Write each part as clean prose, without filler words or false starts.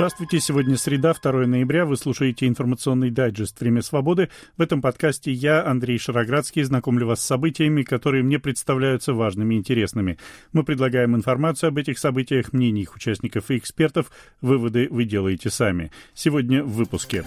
Здравствуйте, сегодня среда, 2 ноября, вы слушаете информационный дайджест «Время свободы». В этом подкасте я, Андрей Шароградский, знакомлю вас с событиями, которые мне представляются важными и интересными. Мы предлагаем информацию об этих событиях, мнения их участников и экспертов. Выводы вы делаете сами. Сегодня в выпуске.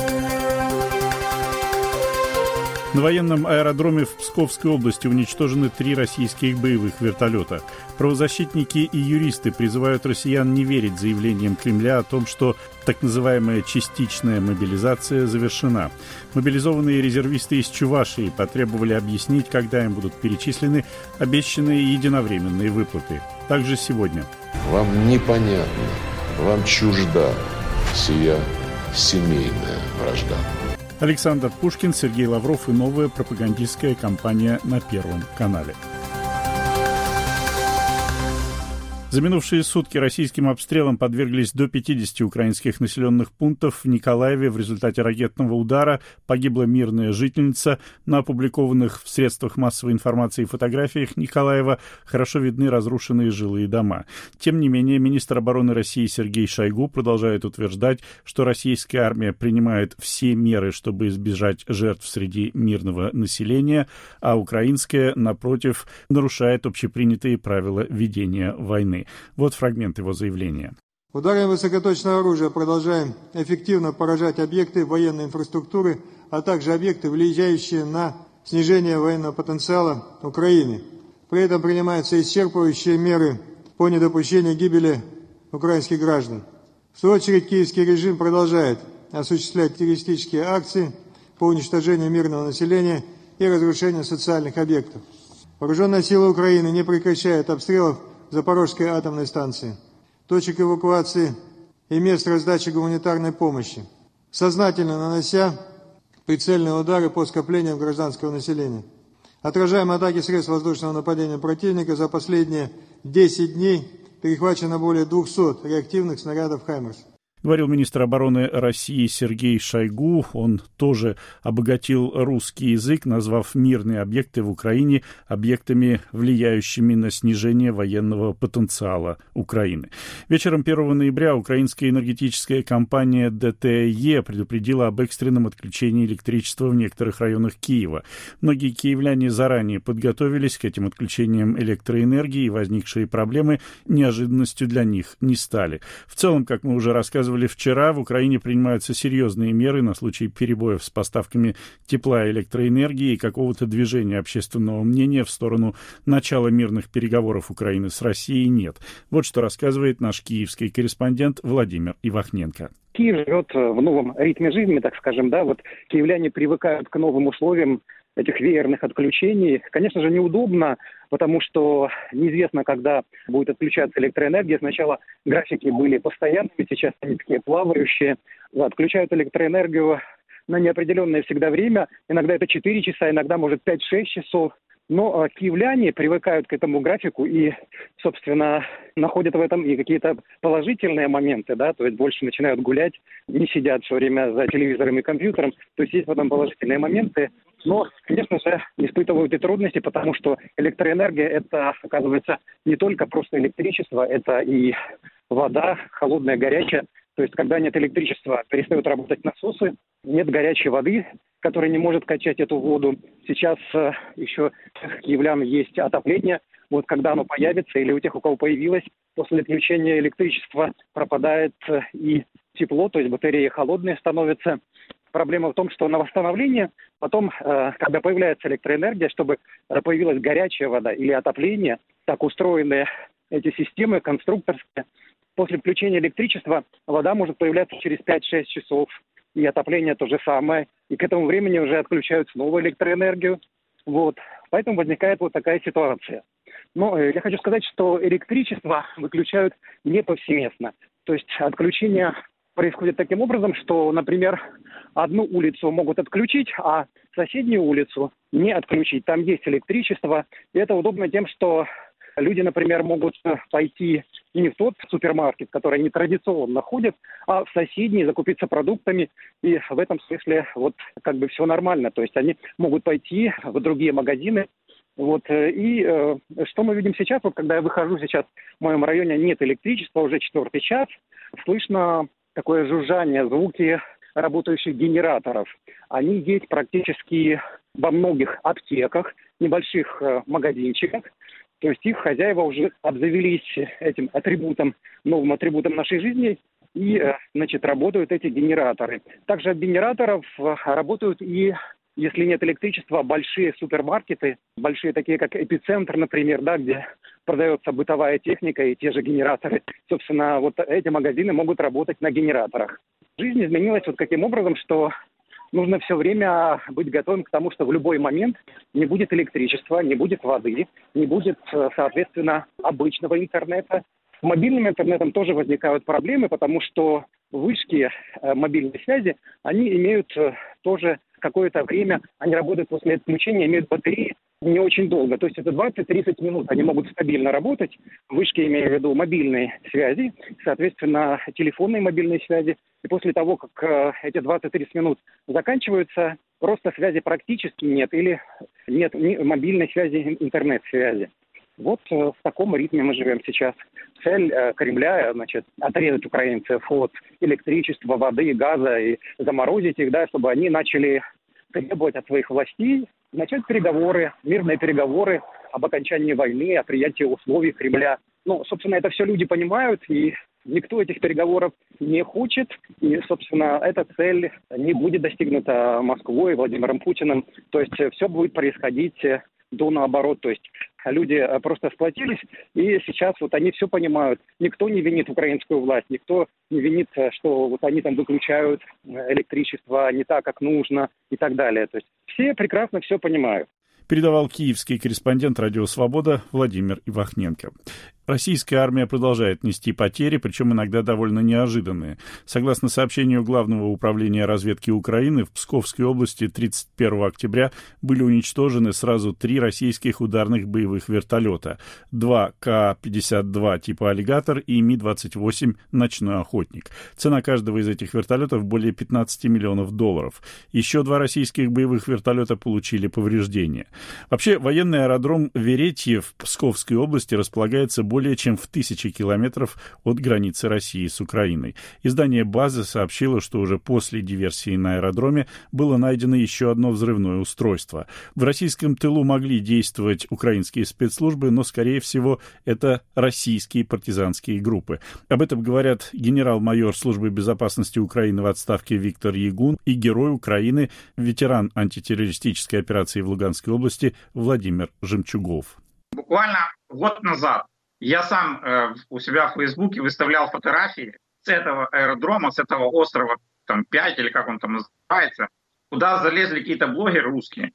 На военном аэродроме в Псковской области уничтожены 3 российских боевых вертолета. Правозащитники и юристы призывают россиян не верить заявлениям Кремля о том, что так называемая частичная мобилизация завершена. Мобилизованные резервисты из Чувашии потребовали объяснить, когда им будут перечислены обещанные единовременные выплаты. Также сегодня. Вам непонятно, вам чужда сия семейная вражда. Александр Пушкин, Сергей Лавров и новая пропагандистская кампания на Первом канале. За минувшие сутки российским обстрелам подверглись до 50 украинских населенных пунктов. В Николаеве в результате ракетного удара погибла мирная жительница. На опубликованных в средствах массовой информации фотографиях Николаева хорошо видны разрушенные жилые дома. Тем не менее, министр обороны России Сергей Шойгу продолжает утверждать, что российская армия принимает все меры, чтобы избежать жертв среди мирного населения, а украинская, напротив, нарушает общепринятые правила ведения войны. Вот фрагмент его заявления. Ударами высокоточного оружия продолжаем эффективно поражать объекты военной инфраструктуры, а также объекты, влияющие на снижение военного потенциала Украины. При этом принимаются исчерпывающие меры по недопущению гибели украинских граждан. В свою очередь, киевский режим продолжает осуществлять террористические акции по уничтожению мирного населения и разрушению социальных объектов. Вооруженные силы Украины не прекращают обстрелов Запорожской атомной станции, точек эвакуации и мест раздачи гуманитарной помощи, сознательно нанося прицельные удары по скоплениям гражданского населения. Отражаем атаки средств воздушного нападения противника. За последние 10 дней перехвачено более 200 реактивных снарядов «Хаймерс». Говорил министр обороны России Сергей Шойгу. Он тоже обогатил русский язык, назвав мирные объекты в Украине объектами, влияющими на снижение военного потенциала Украины. Вечером 1 ноября украинская энергетическая компания ДТЕ предупредила об экстренном отключении электричества в некоторых районах Киева. Многие киевляне заранее подготовились к этим отключениям электроэнергии, и возникшие проблемы неожиданностью для них не стали. В целом, как мы уже рассказывали вчера, в Украине принимаются серьезные меры на случай перебоев с поставками тепла и электроэнергии и какого-то движения общественного мнения в сторону начала мирных переговоров Украины с Россией нет. Вот что рассказывает наш киевский корреспондент Владимир Ивахненко. Киев живет в новом ритме жизни, так скажем, да, вот киевляне привыкают к новым условиям этих веерных отключений. Конечно же, неудобно, потому что неизвестно, когда будет отключаться электроэнергия. Сначала графики были постоянными, сейчас они такие плавающие. Отключают электроэнергию на неопределенное всегда время. Иногда это 4 часа, иногда, может, 5-6 часов. Но киевляне привыкают к этому графику и, собственно, находят в этом и какие-то положительные моменты, да, то есть больше начинают гулять, не сидят все время за телевизором и компьютером, то есть в этом положительные моменты. Но, конечно же, испытывают и трудности, потому что электроэнергия – это, оказывается, не только просто электричество, это и вода, холодная, горячая. То есть, когда нет электричества, перестают работать насосы, нет горячей воды, которая не может качать эту воду. Сейчас еще у киевлян есть отопление. Вот когда оно появится, или у тех, у кого появилось, после отключения электричества пропадает и тепло, то есть батареи холодные становятся. Проблема в том, что на восстановление потом, когда появляется электроэнергия, чтобы появилась горячая вода или отопление, так устроены эти системы конструкторские. После включения электричества вода может появляться через 5-6 часов. И отопление то же самое. И к этому времени уже отключают снова электроэнергию. Вот. Поэтому возникает вот такая ситуация. Но я хочу сказать, что электричество выключают не повсеместно. То есть отключение происходит таким образом, что, например, одну улицу могут отключить, а соседнюю улицу не отключить. Там есть электричество. И это удобно тем, что люди, например, могут пойти не в тот супермаркет, который они традиционно ходят, а в соседний закупиться продуктами. И в этом смысле вот как бы все нормально. То есть они могут пойти в другие магазины. Вот. И что мы видим сейчас, вот когда я выхожу сейчас в моем районе, нет электричества, уже 4-й час. Слышно такое жужжание, звуки работающих генераторов. Они есть практически во многих аптеках, небольших магазинчиках. То есть их хозяева уже обзавелись этим атрибутом, новым атрибутом нашей жизни, и, работают эти генераторы. Также от генераторов работают и, если нет электричества, большие супермаркеты, большие такие, как Эпицентр, например, да, где продается бытовая техника и те же генераторы. Собственно, вот эти магазины могут работать на генераторах. Жизнь изменилась вот каким образом, что нужно все время быть готовым к тому, что в любой момент не будет электричества, не будет воды, не будет, соответственно, обычного интернета. С мобильным интернетом тоже возникают проблемы, потому что вышки мобильной связи, они имеют тоже какое-то время, они работают после отключения, имеют батареи не очень долго. То есть это 20-30 минут они могут стабильно работать. Вышки, имею в виду мобильной связи, соответственно, телефонной мобильной связи. И после того, как эти 20-30 минут заканчиваются, просто связи практически нет или нет ни мобильной связи, интернет-связи. Вот в таком ритме мы живем сейчас. Цель Кремля, отрезать украинцев от электричества, воды, газа и заморозить их, да, чтобы они начали требовать от своих властей начать переговоры, мирные переговоры об окончании войны, о принятии условий Кремля. Собственно, это все люди понимают, и никто этих переговоров не хочет. И, собственно, эта цель не будет достигнута Москвой, Владимиром Путиным. То есть все будет происходить до наоборот. То есть люди просто сплотились, и сейчас вот они все понимают. Никто не винит украинскую власть, никто не винит, что вот они там выключают электричество не так, как нужно и так далее. То есть все прекрасно все понимают. Передавал киевский корреспондент «Радио Свобода» Владимир Ивахненко. Российская армия продолжает нести потери, причем иногда довольно неожиданные. Согласно сообщению Главного управления разведки Украины, в Псковской области 31 октября были уничтожены сразу 3 российских ударных боевых вертолета. 2 К-52 типа «Аллигатор» и Ми-28 «Ночной охотник». Цена каждого из этих вертолетов более $15 миллионов. Еще 2 российских боевых вертолета получили повреждения. Вообще, военный аэродром Веретье в Псковской области располагается более чем в 1000 километров от границы России с Украиной. Издание «База» сообщило, что уже после диверсии на аэродроме было найдено еще одно взрывное устройство. В российском тылу могли действовать украинские спецслужбы, но, скорее всего, это российские партизанские группы. Об этом говорят генерал-майор Службы безопасности Украины в отставке Виктор Ягун и герой Украины, ветеран антитеррористической операции в Луганской области Владимир Жемчугов. Буквально год назад я сам у себя в Фейсбуке выставлял фотографии с этого аэродрома, с этого острова 5, или как он там называется, куда залезли какие-то блогеры русские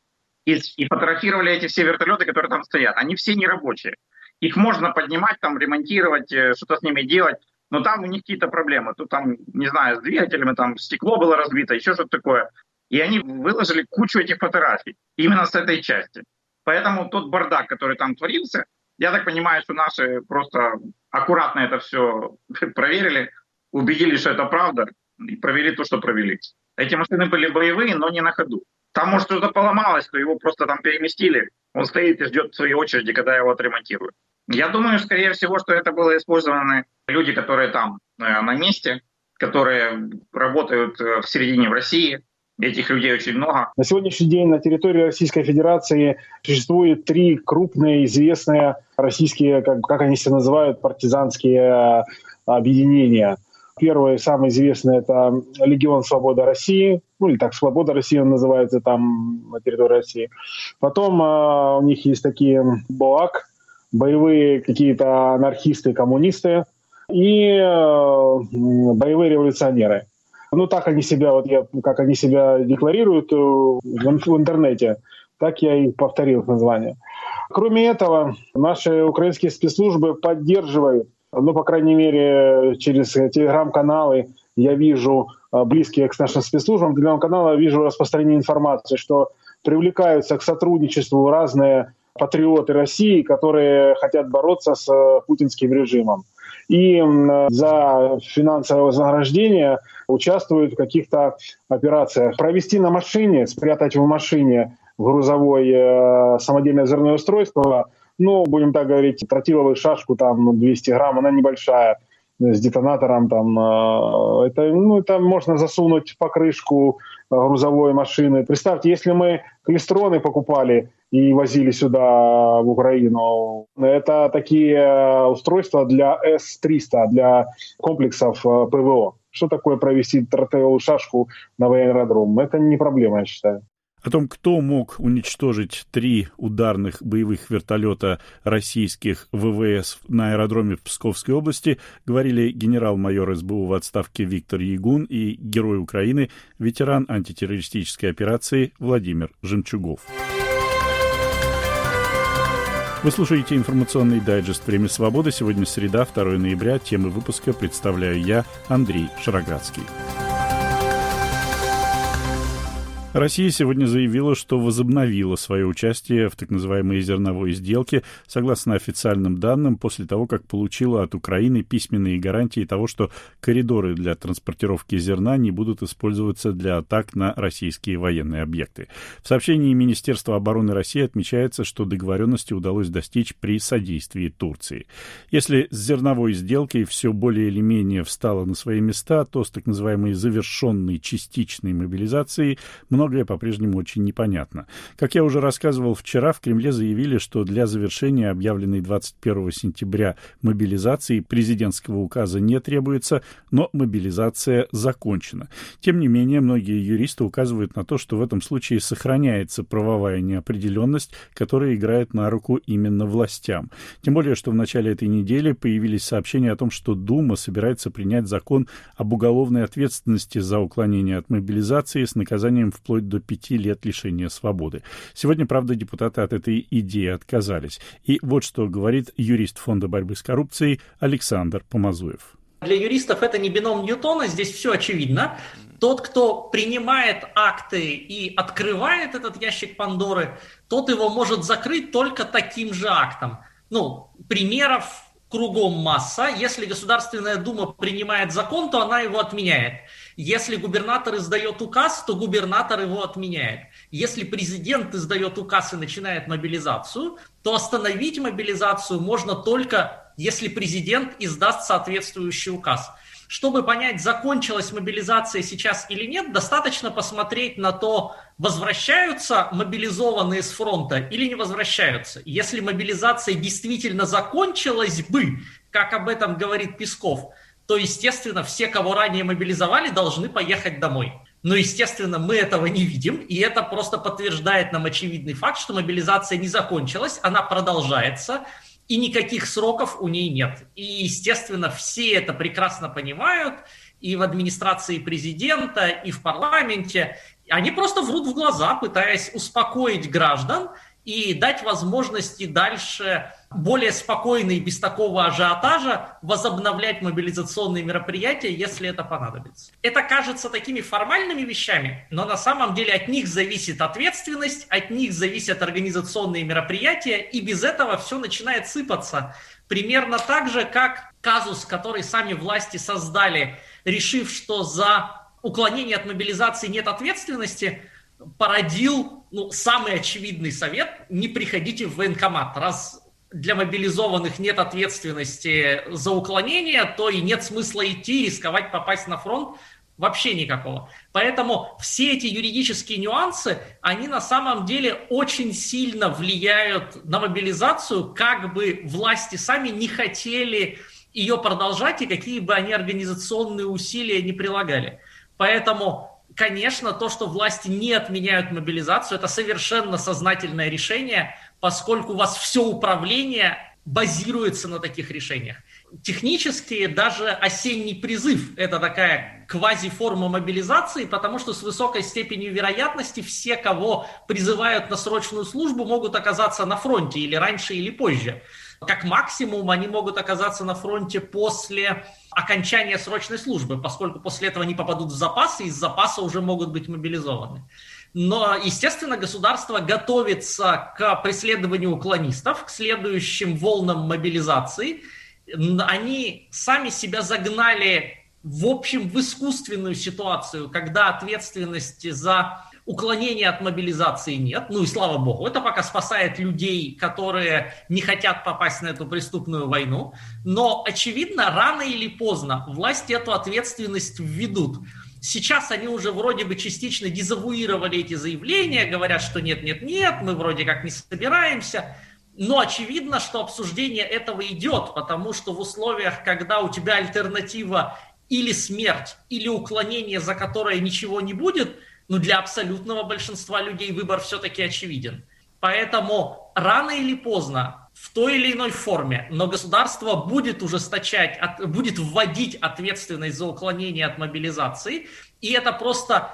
и фотографировали эти все вертолеты, которые там стоят. Они все нерабочие. Их можно поднимать, ремонтировать, что-то с ними делать, но там у них какие-то проблемы. Тут не знаю, с двигателями, стекло было разбито, еще что-то такое. И они выложили кучу этих фотографий именно с этой части. Поэтому тот бардак, который там творился, я так понимаю, что наши просто аккуратно это все проверили, убедились, что это правда, и провели то, что провели. Эти машины были боевые, но не на ходу. Там, может, что-то поломалось, то его просто переместили. Он стоит и ждет своей очереди, когда его отремонтируют. Я думаю, скорее всего, что это было использованы люди, которые там на месте, которые работают в середине в России. Этих людей очень много. На сегодняшний день на территории Российской Федерации существует 3 крупные, известные российские, как они себя называют, партизанские объединения. Первое, самое известное, это Легион Свобода России, или так «Свобода России» он называется там на территории России. Потом у них есть такие БОАК, боевые какие-то анархисты, коммунисты и боевые революционеры. Так они себя, как они себя декларируют в интернете, так я и повторил их название. Кроме этого, наши украинские спецслужбы поддерживают, по крайней мере, через телеграм-каналы я вижу, близкие к нашим спецслужбам, телеграм-каналы вижу распространение информации, что привлекаются к сотрудничеству разные патриоты России, которые хотят бороться с путинским режимом. И за финансовое вознаграждение участвуют в каких-то операциях. Провести на машине, спрятать в машине в грузовой самодельное взрывное устройство, будем так говорить, тротиловую шашку, 200 грамм, она небольшая, с детонатором. Это можно засунуть в покрышку грузовой машины. Представьте, если мы клистроны покупали и возили сюда, в Украину, это такие устройства для С-300, для комплексов ПВО. Что такое провести тротиловую шашку на военный аэродром? Это не проблема, я считаю. О том, кто мог уничтожить 3 ударных боевых вертолета российских ВВС на аэродроме в Псковской области, говорили генерал-майор СБУ в отставке Виктор Ягун и герой Украины, ветеран антитеррористической операции Владимир Жемчугов. Вы слушаете информационный дайджест «Время свободы». Сегодня среда, 2 ноября. Темы выпуска представляю я, Андрей Шароградский. Россия сегодня заявила, что возобновила свое участие в так называемой зерновой сделке, согласно официальным данным, после того, как получила от Украины письменные гарантии того, что коридоры для транспортировки зерна не будут использоваться для атак на российские военные объекты. В сообщении Министерства обороны России отмечается, что договоренности удалось достичь при содействии Турции. Если с зерновой сделкой все более или менее встало на свои места, то с так называемой завершенной частичной мобилизацией многое по-прежнему очень непонятно. Как я уже рассказывал вчера, в Кремле заявили, что для завершения объявленной 21 сентября мобилизации президентского указа не требуется, но мобилизация закончена. Тем не менее, многие юристы указывают на то, что в этом случае сохраняется правовая неопределенность, которая играет на руку именно властям. Тем более, что в начале этой недели появились сообщения о том, что Дума собирается принять закон об уголовной ответственности за уклонение от мобилизации с наказанием вплоть до 5 лет лишения свободы. Сегодня, правда, депутаты от этой идеи отказались. И вот что говорит юрист Фонда борьбы с коррупцией Александр Помазуев. Для юристов это не бином Ньютона, здесь все очевидно. Тот, кто принимает акты и открывает этот ящик Пандоры, тот его может закрыть только таким же актом. Примеров кругом масса. Если Государственная Дума принимает закон, то она его отменяет. Если губернатор издает указ, то губернатор его отменяет. Если президент издает указ и начинает мобилизацию, то остановить мобилизацию можно только, если президент издаст соответствующий указ. Чтобы понять, закончилась мобилизация сейчас или нет, достаточно посмотреть на то, возвращаются мобилизованные с фронта или не возвращаются. Если мобилизация действительно закончилась бы, как об этом говорит Песков, то, естественно, все, кого ранее мобилизовали, должны поехать домой. Но, естественно, мы этого не видим, и это просто подтверждает нам очевидный факт, что мобилизация не закончилась, она продолжается, и никаких сроков у ней нет. И, естественно, все это прекрасно понимают, и в администрации президента, и в парламенте. Они просто врут в глаза, пытаясь успокоить граждан и дать возможности дальше более спокойно и без такого ажиотажа возобновлять мобилизационные мероприятия, если это понадобится. Это кажется такими формальными вещами, но на самом деле от них зависит ответственность, от них зависят организационные мероприятия, и без этого все начинает сыпаться. Примерно так же, как казус, который сами власти создали, решив, что за уклонение от мобилизации нет ответственности, породил самый очевидный совет: не приходите в военкомат. Раз для мобилизованных нет ответственности за уклонение, то и нет смысла идти, рисковать попасть на фронт. Вообще никакого. Поэтому все эти юридические нюансы, они на самом деле очень сильно влияют на мобилизацию, как бы власти сами не хотели ее продолжать и какие бы они организационные усилия не прилагали. Поэтому, конечно, то, что власти не отменяют мобилизацию, это совершенно сознательное решение, поскольку у вас все управление базируется на таких решениях. Технически даже осенний призыв – это такая квазиформа мобилизации, потому что с высокой степенью вероятности все, кого призывают на срочную службу, могут оказаться на фронте или раньше, или позже. Как максимум они могут оказаться на фронте после окончания срочной службы, поскольку после этого они попадут в запас, и из запаса уже могут быть мобилизованы. Но, естественно, государство готовится к преследованию уклонистов, к следующим волнам мобилизации. Они сами себя загнали, в общем, в искусственную ситуацию, когда ответственности за Уклонения от мобилизации нет, ну и слава богу, это пока спасает людей, которые не хотят попасть на эту преступную войну, но, очевидно, рано или поздно власти эту ответственность введут. Сейчас они уже вроде бы частично дезавуировали эти заявления, говорят, что нет, мы вроде как не собираемся, но очевидно, что обсуждение этого идет, потому что в условиях, когда у тебя альтернатива или смерть, или уклонение, за которое ничего не будет, ну для абсолютного большинства людей выбор все-таки очевиден. Поэтому рано или поздно, в той или иной форме, но государство будет ужесточать, будет вводить ответственность за уклонение от мобилизации, и это просто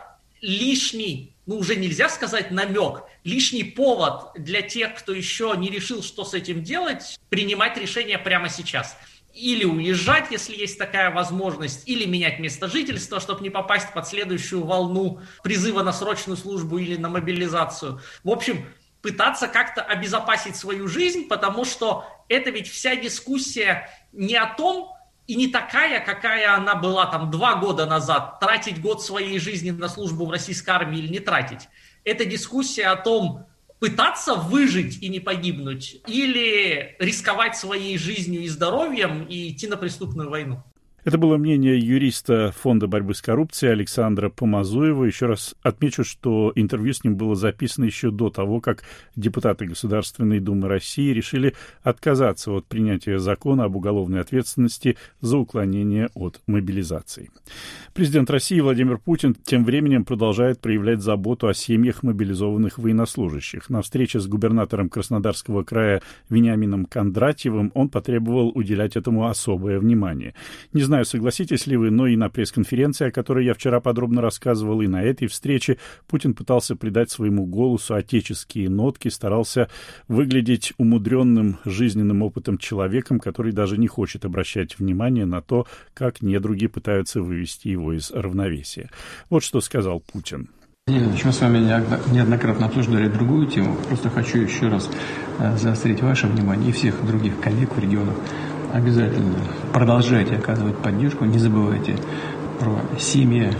лишний, ну уже нельзя сказать намек, лишний повод для тех, кто еще не решил, что с этим делать, принимать решение прямо сейчас. Или уезжать, если есть такая возможность, или менять место жительства, чтобы не попасть под следующую волну призыва на срочную службу или на мобилизацию. В общем, пытаться как-то обезопасить свою жизнь, потому что это ведь вся дискуссия не о том, и не такая, какая она была там 2 года назад, тратить год своей жизни на службу в российской армии или не тратить. Это дискуссия о том, пытаться выжить и не погибнуть, или рисковать своей жизнью и здоровьем и идти на преступную войну. Это было мнение юриста Фонда борьбы с коррупцией Александра Помазуева. Еще раз отмечу, что интервью с ним было записано еще до того, как депутаты Государственной Думы России решили отказаться от принятия закона об уголовной ответственности за уклонение от мобилизации. Президент России Владимир Путин тем временем продолжает проявлять заботу о семьях мобилизованных военнослужащих. На встрече с губернатором Краснодарского края Вениамином Кондратьевым он потребовал уделять этому особое внимание. Не знаю, согласитесь ли вы, но и на пресс-конференции, о которой я вчера подробно рассказывал, и на этой встрече Путин пытался придать своему голосу отеческие нотки, старался выглядеть умудренным жизненным опытом человеком, который даже не хочет обращать внимание на то, как недруги пытаются вывести его из равновесия. Вот что сказал Путин. Мы с вами неоднократно обсуждали другую тему. Просто хочу еще раз заострить ваше внимание и всех других коллег в регионах. Обязательно продолжайте оказывать поддержку. Не забывайте про семьи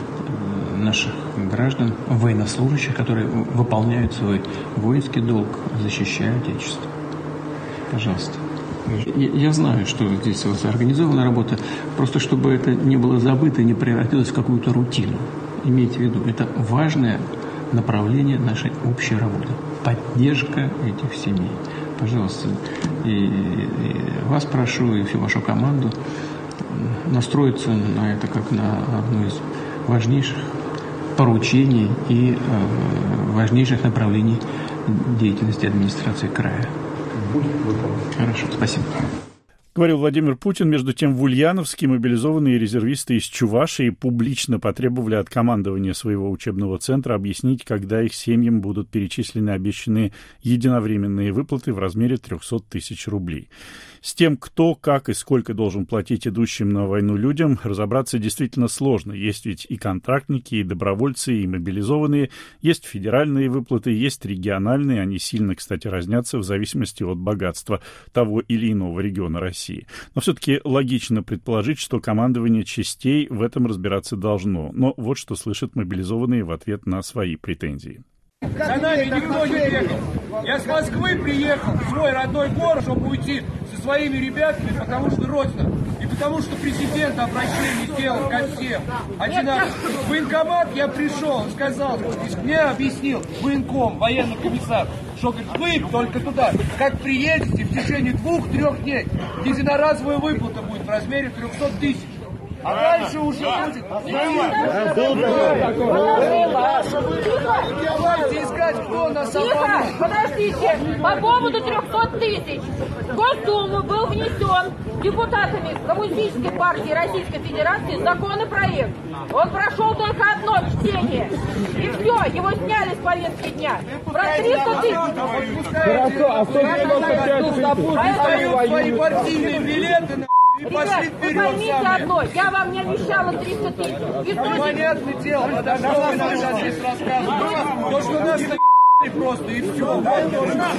наших граждан, военнослужащих, которые выполняют свой воинский долг, защищая Отечество. Пожалуйста. Я знаю, что здесь у вас организована работа, просто чтобы это не было забыто и не превратилось в какую-то рутину. Имейте в виду, это важное направление нашей общей работы. Поддержка этих семей. Пожалуйста, и вас прошу, и всю вашу команду настроиться на это как на одно из важнейших поручений и важнейших направлений деятельности администрации края. Будет выполнено. Хорошо, спасибо. Говорил Владимир Путин. Между тем, в Ульяновске мобилизованные резервисты из Чувашии публично потребовали от командования своего учебного центра объяснить, когда их семьям будут перечислены обещанные единовременные выплаты в размере 300 тысяч рублей. С тем, кто, как и сколько должен платить идущим на войну людям, разобраться действительно сложно. Есть ведь и контрактники, и добровольцы, и мобилизованные, есть федеральные выплаты, есть региональные. Они сильно, кстати, разнятся в зависимости от богатства того или иного региона России. Но все-таки логично предположить, что командование частей в этом разбираться должно. Но вот что слышат мобилизованные в ответ на свои претензии. За нами никто не приехал. Я с Москвы приехал в свой родной город, чтобы уйти со своими ребятами, потому что родина. И потому что президент обращение сделал ко всем. Один раз в военкомат я пришел, он сказал, мне объяснил военком, военный комиссар, что говорит, вы только туда, как приедете, в течение 2-3 дней единоразовая выплата будет в размере 300 тысяч. А дальше уже будет. Давайте искать, кто нас обманул. Подождите, по поводу 300 тысяч. В Госдуму был внесен депутатами Коммунистической партии Российской Федерации законопроект. Он прошел только одно чтение. И все, его сняли с повестки дня. Про 300 тысяч. Хорошо, а 195 свои партийные билеты. Ребят, вы поймите одно, я вам не обещала 300 тысяч. Понятное дело, подожди, вы нам сейчас здесь рассказываете. То, что нас просто и все. Дайте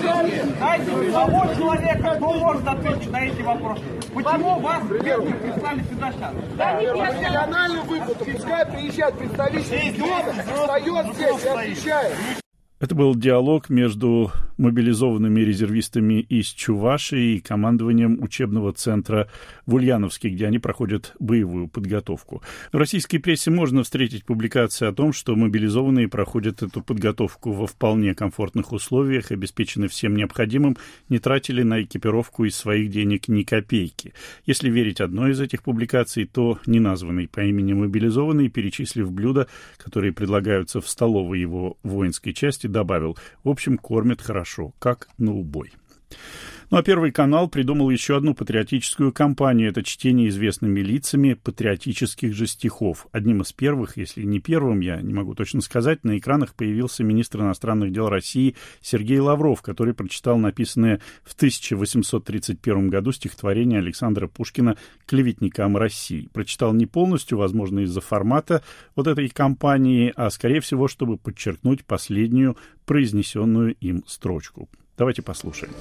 одного человека, кто может ответить на эти вопросы. Почему вас первым прислали сюда сейчас? Профессиональный выпуск. Пускай приезжает представитель региона, встает здесь и отвечает. Это был диалог между мобилизованными резервистами из Чувашии и командованием учебного центра в Ульяновске, где они проходят боевую подготовку. В российской прессе можно встретить публикации о том, что мобилизованные проходят эту подготовку во вполне комфортных условиях, обеспечены всем необходимым, не тратили на экипировку из своих денег ни копейки. Если верить одной из этих публикаций, то неназванный по имени мобилизованный, перечислив блюда, которые предлагаются в столовой его воинской части, добавил: в общем, кормят хорошо, как на убой. Ну а Первый канал придумал еще одну патриотическую кампанию. Это чтение известными лицами патриотических же стихов. Одним из первых, если не первым, я не могу точно сказать, на экранах появился министр иностранных дел России Сергей Лавров, который прочитал написанное в 1831 году стихотворение Александра Пушкина «Клеветникам России». Прочитал не полностью, возможно, из-за формата вот этой кампании, а, скорее всего, чтобы подчеркнуть последнюю произнесенную им строчку. Давайте послушаем.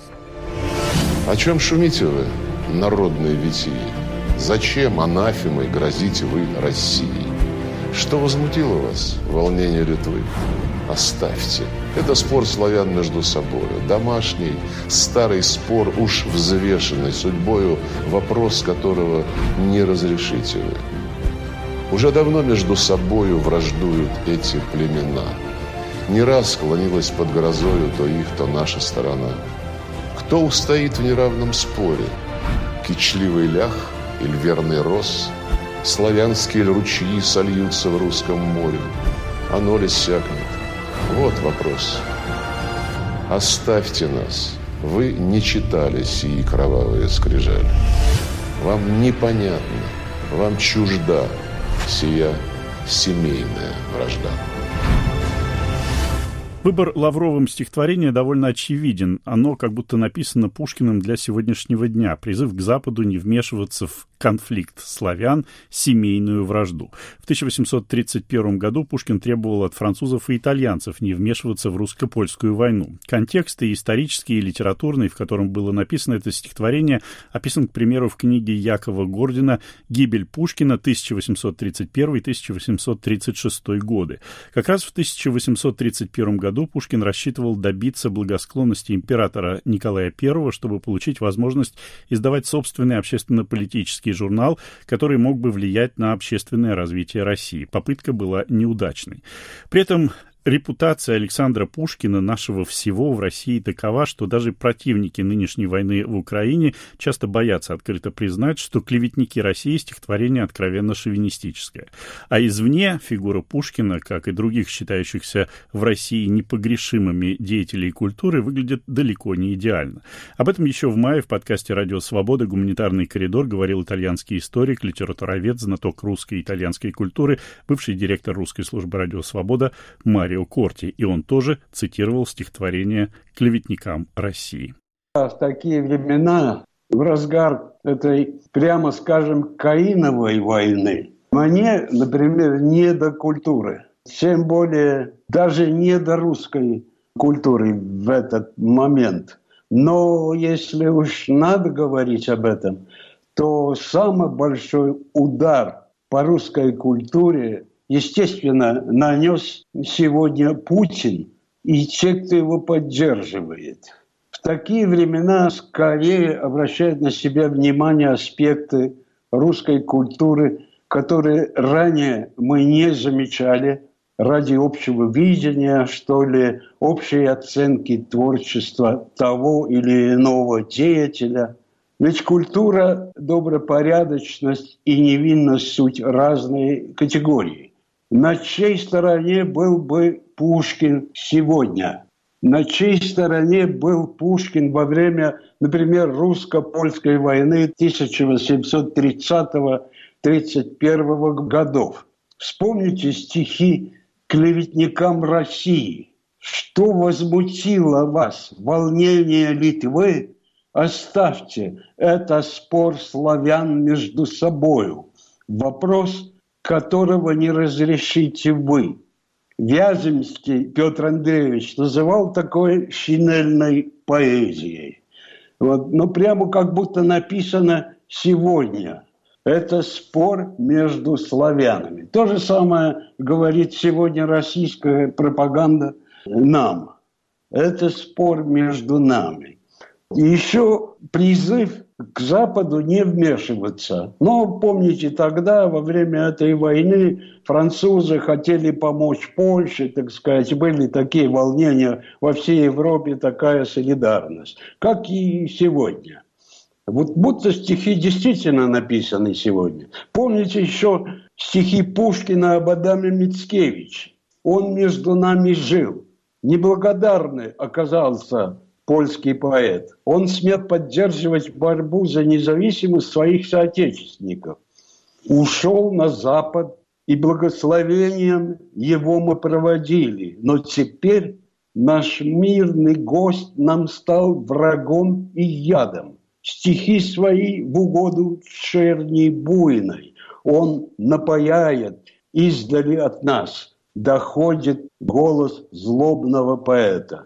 О чем шумите вы, народные витии? Зачем анафемой грозите вы России? Что возмутило вас, волнение Литвы? Оставьте. Это спор славян между собою. Домашний, старый спор, уж взвешенный судьбою, вопрос которого не разрешите вы. Уже давно между собою враждуют эти племена. Не раз склонилась под грозою то их, то наша сторона. Кто устоит в неравном споре? Кичливый лях или верный рос? Славянские ли ручьи сольются в русском море? Оно ли сякнет? Вот вопрос. Оставьте нас. Вы не читали сии кровавые скрижали. Вам непонятно, вам чужда сия семейная вражда. Выбор Лавровым стихотворения довольно очевиден. Оно как будто написано Пушкиным для сегодняшнего дня. Призыв к Западу не вмешиваться в конфликт славян, семейную вражду. В 1831 году Пушкин требовал от французов и итальянцев не вмешиваться в русско-польскую войну. Контекст и исторический, и литературный, в котором было написано это стихотворение, описан, к примеру, в книге Якова Гордина «Гибель Пушкина» 1831-1836 годы. Как раз в 1831 году Пушкин рассчитывал добиться благосклонности императора Николая I, чтобы получить возможность издавать собственный общественно-политический журнал, который мог бы влиять на общественное развитие России. Попытка была неудачной. При этом репутация Александра Пушкина, нашего всего в России, такова, что даже противники нынешней войны в Украине часто боятся открыто признать, что «Клеветники России» стихотворение откровенно шовинистическое. А извне фигура Пушкина, как и других считающихся в России непогрешимыми деятелей культуры, выглядит далеко не идеально. Об этом еще в мае в подкасте «Радио Свобода. Гуманитарный коридор» говорил итальянский историк, литературовед, знаток русской и итальянской культуры, бывший директор русской службы «Радио Свобода» Марио Корти, и он тоже цитировал стихотворение «Клеветникам России». В такие времена, в разгар этой, прямо скажем, Каиновой войны, мне, например, не до культуры, тем более даже не до русской культуры в этот момент. Но если уж надо говорить об этом, то самый большой удар по русской культуре, естественно, нанес сегодня Путин и те, кто его поддерживает. В такие времена скорее обращают на себя внимание аспекты русской культуры, которые ранее мы не замечали ради общего видения, что ли, общей оценки творчества того или иного деятеля. Ведь культура, добропорядочность и невинность – суть разные категории. На чьей стороне был бы Пушкин сегодня? На чьей стороне был Пушкин во время, например, русско-польской войны 1830-31 годов? Вспомните стихи «Клеветникам России». Что возмутило вас? Волнение Литвы? Оставьте, это спор славян между собою. Вопрос, которого не разрешите вы. Вяземский Петр Андреевич называл такой шинельной поэзией. Вот, ну, прямо как будто написано сегодня. Это спор между славянами. То же самое говорит сегодня российская пропаганда нам. Это спор между нами. И еще призыв к Западу не вмешиваться. Но помните, тогда, во время этой войны, французы хотели помочь Польше, так сказать, были такие волнения во всей Европе, такая солидарность, как и сегодня. Вот будто стихи действительно написаны сегодня. Помните еще стихи Пушкина об Адаме Мицкевиче? Он между нами жил. Неблагодарный оказался польский поэт. Он смел поддерживать борьбу за независимость своих соотечественников. Ушел на Запад, и благословением его мы проводили. Но теперь наш мирный гость нам стал врагом и ядом. Стихи свои в угоду черни буйной он напояет, издали от нас доходит голос злобного поэта.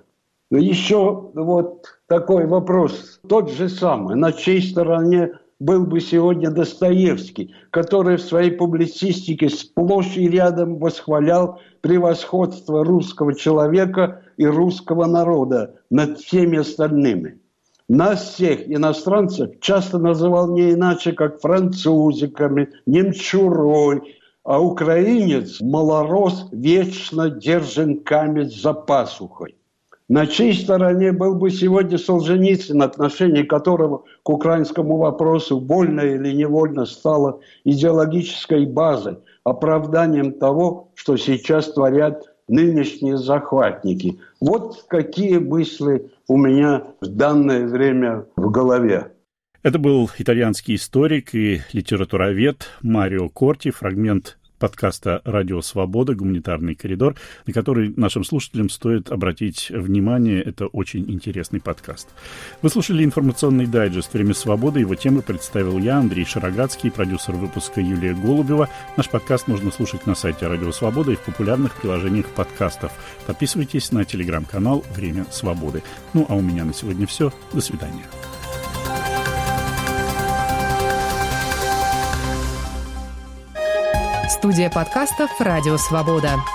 Еще вот такой вопрос, тот же самый, на чьей стороне был бы сегодня Достоевский, который в своей публицистике сплошь и рядом восхвалял превосходство русского человека и русского народа над всеми остальными. Нас всех, иностранцев, часто называл не иначе, как французиками, немчурой, а украинец, малорос, вечно держен камень за пасухой. На чьей стороне был бы сегодня Солженицын, отношение которого к украинскому вопросу вольно или невольно стало идеологической базой, оправданием того, что сейчас творят нынешние захватники. Вот какие мысли у меня в данное время в голове. Это был итальянский историк и литературовед Марио Корти, фрагмент подкаста «Радио Свобода. Гуманитарный коридор», на который нашим слушателям стоит обратить внимание. Это очень интересный подкаст. Вы слушали информационный дайджест «Время свободы». Его темы представил я, Андрей Шароградский, продюсер выпуска Юлия Голубева. Наш подкаст можно слушать на сайте «Радио Свобода» и в популярных приложениях подкастов. Подписывайтесь на телеграм-канал «Время свободы». Ну, а у меня на сегодня все. До свидания. Студия подкастов «Радио Свобода».